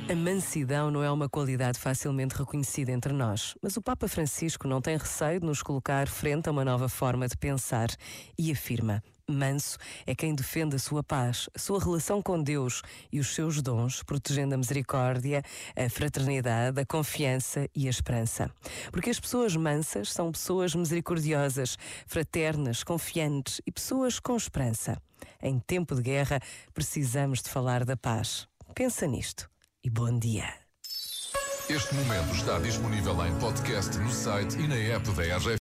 A mansidão não é uma qualidade facilmente reconhecida entre nós, mas o Papa Francisco não tem receio de nos colocar frente a uma nova forma de pensar e afirma: manso é quem defende a sua paz, a sua relação com Deus e os seus dons, protegendo a misericórdia, a fraternidade, a confiança e a esperança. Porque as pessoas mansas são pessoas misericordiosas, fraternas, confiantes e pessoas com esperança. Em tempo de guerra, precisamos de falar da paz. Pensa nisto e bom dia. Este momento está disponível em podcast no site e na app da RGF.